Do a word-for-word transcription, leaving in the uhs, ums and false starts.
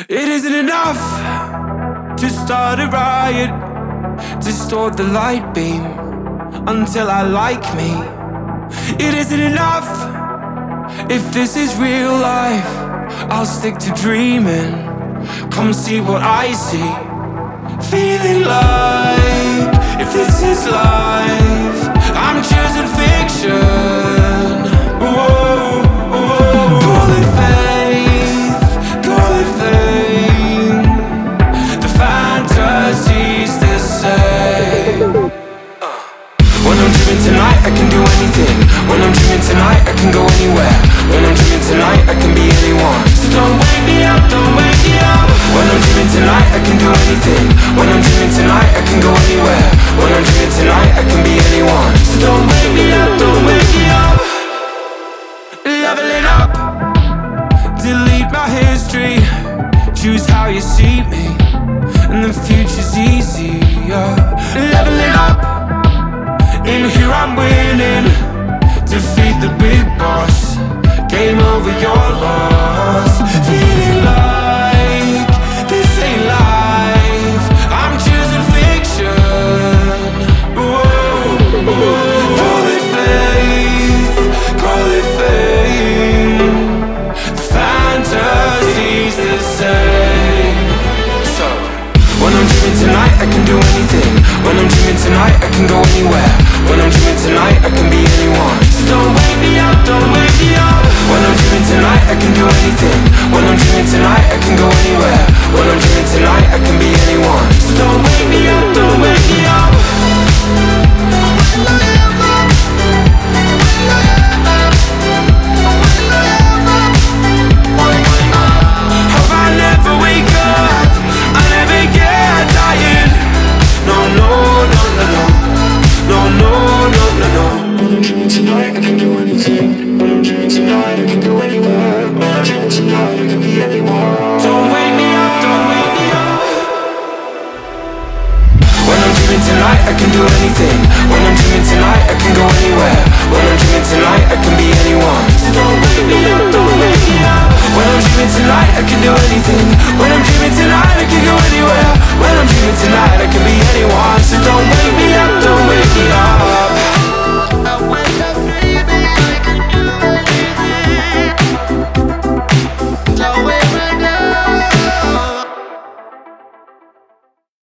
It isn't enough to start a riot, distort the light beam until I like me. It isn't enough if this is real life. I'll stick to dreaming. Come see what I see. Feeling like if this is life, I'm choosing fiction. Whoa, whoa. Call it faith, call it fame. The fantasy's the same. When I'm dreaming tonight, I can do anything. When I'm dreaming tonight, I can go anywhere. When I'm dreaming tonight, I can be anyone. So don't wake me up, don't wake me up. When I'm dreaming tonight, I can do anything. When I'm dreaming tonight, I can go anywhere. When I'm dreaming tonight, I can be anyone. So don't wake me up, don't wake me up. Leveling up, delete my history. Choose how you see me, and the future's easier. Leveling up, in here I'm winning. Defeat the big boss. Game over, your loss. Feeling like this ain't life. I'm choosing fiction. Whoa, whoa. Call it faith, call it fame. The fantasy's the same. So, when I'm dreaming tonight, I can do anything. When I'm dreaming tonight, I can go anywhere. When I'm dreaming tonight, I can be anyone. So don't wake me up, don't wake me up. When I'm dreaming tonight, I can do anything. When I'm dreaming tonight, I can go anywhere. When I'm dreaming tonight, I can be anyone. So don't wake me up, don't wake me up. Hope I never wake up, I never get tired. No, no, no, no, no. No, no, no, no, no. When I'm dreaming tonight, I can do anything. When I'm dreaming tonight, I can go anywhere. When I'm dreaming tonight, I can be anyone. Don't wake me up, don't wake me up. When I'm dreaming tonight, I can do anything. When I'm dreaming tonight, I can go anywhere. When I'm dreaming tonight, I can be anyone. So don't wake me up, don't wake me up. When I'm dreaming tonight, I can do anything. When I'm dreaming tonight, I can go anywhere. When I'm dreaming tonight,